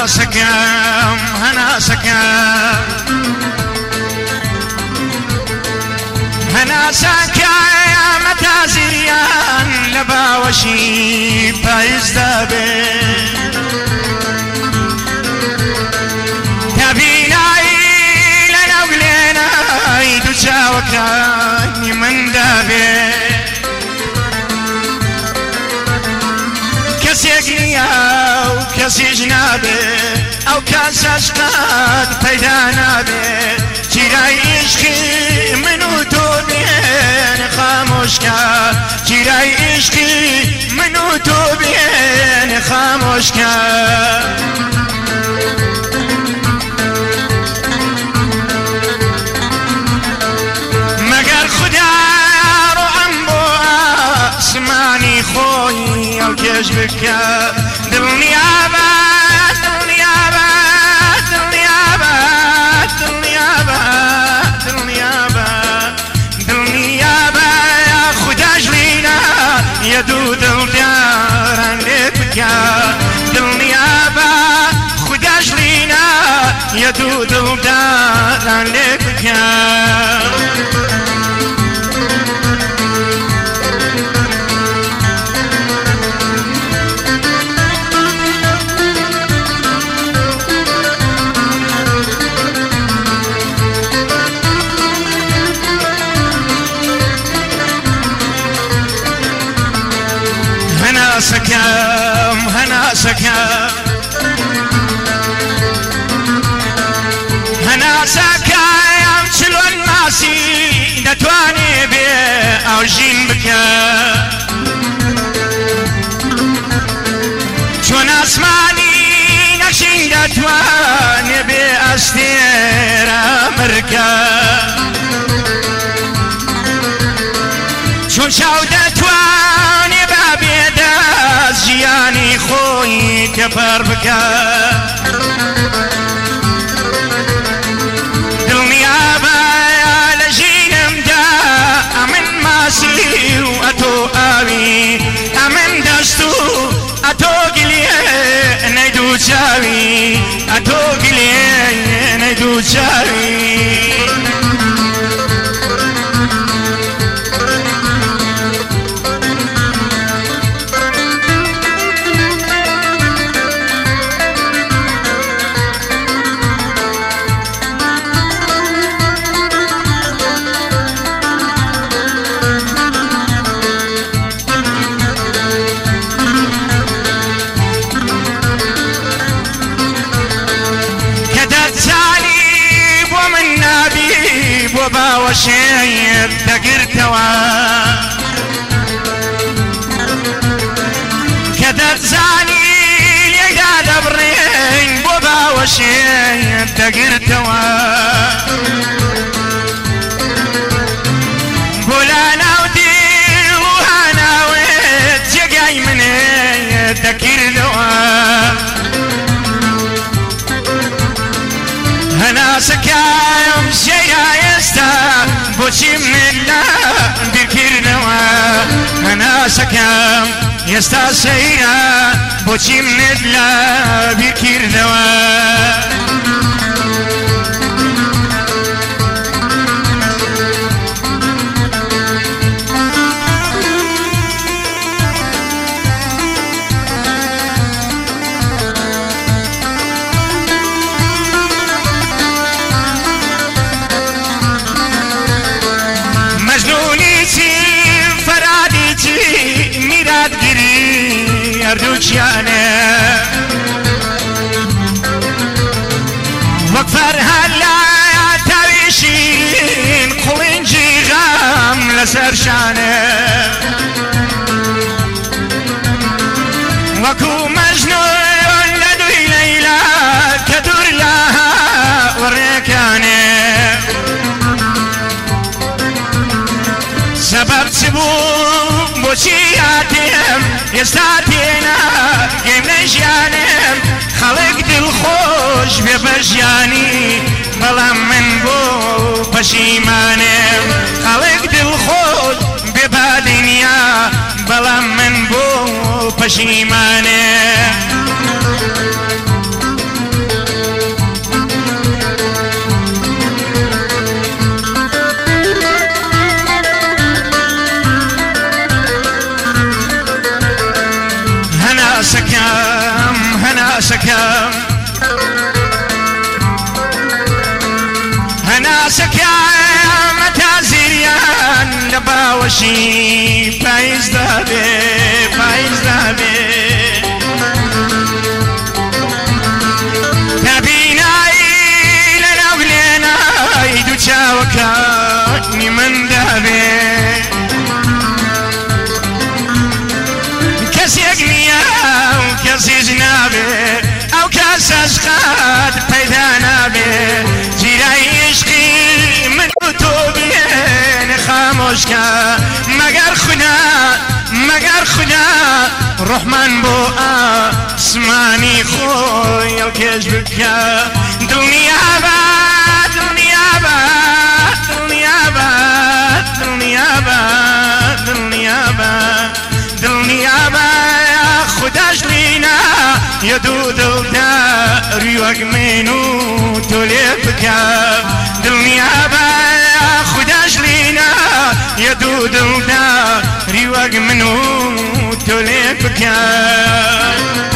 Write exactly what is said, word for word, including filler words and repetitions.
هەناسەکەم هەناسەکەم هەناسەکەم تازیان لە باوەشی پایزدا بێ تەبینایی لە ناو گلێنەی دوو چاوەکانی مندا بێ کەسێک نییە و کەسیش نابێ ئەو کەس عەشقات پەیدا نابێ چیرای عیشقی من و تۆ بێنە خامۆشکە چیرای عیشقی من و تۆ بێنە خامۆشکە مەگەر خودا ڕۆحەم بۆ ئاسمانی خۆی ئەو کێش بکە دڵنیابە دڵنیابە دڵنیابە دڵنیابە دڵنیابە دڵنیابە خوداش لینە یە دوو دڵداران لێ بکە دڵنیابە خوداش لینە یە دوو دڵداران لێ بکە هەناسەکەم هەناسەکەم هەناسەکەم چلۆن ماسی دەتوانێ بێ ئەو ژین بکە چۆن ئاسمانی نەخشین دەتوانێ بێ ئەستێرە مرکە چۆن چاو دەتوانێ بە بێدەست ژیانی خۆی تێپەر بکە دڵنیابە لە ژینمدا ئەمن ماسی و ئەتۆ ئاوی ئەمن دەست و ئەتۆ گلێنەی دوو چاوی ئەتۆ گلێنەی دوو چاوی باوەشێت دەگرتەوە کە دەتزانی لێدا دەبڕێن بۆ باوەشێت دەگرتەوە بۆ لا ناو دڵ و هاناوێت جێگای منێت دەکردەوە هەناسەکەم سێرا ئێستا بۆچی منت لە بیرکردنەوە هەناسەکەم ئێستا سەیرا بۆچی منت لە بیرکردنەوە هەردووچیانە وەک فەرهاد لە تاویشین قوڵنجی غام لەسەر شانە وەکو مەجنون لە دووی لەیلا کە دوور لە هاوڕێکانێ سەبەب چ بوو بۆچی هاتێم ئێستا تێنا گەیم لە ژیانم خەڵک دڵخۆش بێ بە ژیانی بەڵام من بۆ پەشیمانم خەڵک دڵخۆش بێ بە دنیا بەڵام من بۆ پەشیمانم هەناسەکەم هەناسەکە مەتازیریان لە باوەشی پاییزدا بێ پاییزدا بێ نەبینایی لە ناو لێنای دوو چاوەکانی مندا بێ کەسێک نییە و کەسیش نابێ ئەو کەس عەشقات پەیدا نابێ جیرای عشقی من و تۆ بێنێ خامۆشکە مەگەر خودا مەگەر خودا ڕحمان بۆ ئاسمانی خۆی ئەڵکێش بکە دڵنیابە دڵنیابە دڵنیابە دڵنیابە دڵنیابە دڵنیابە خوداش لینە یە دوو دڵداری وەک من و تۆ لێ بکە دڵنیابە خوداش لینە یە دوو دڵداری وەک من و تۆ لێ بکە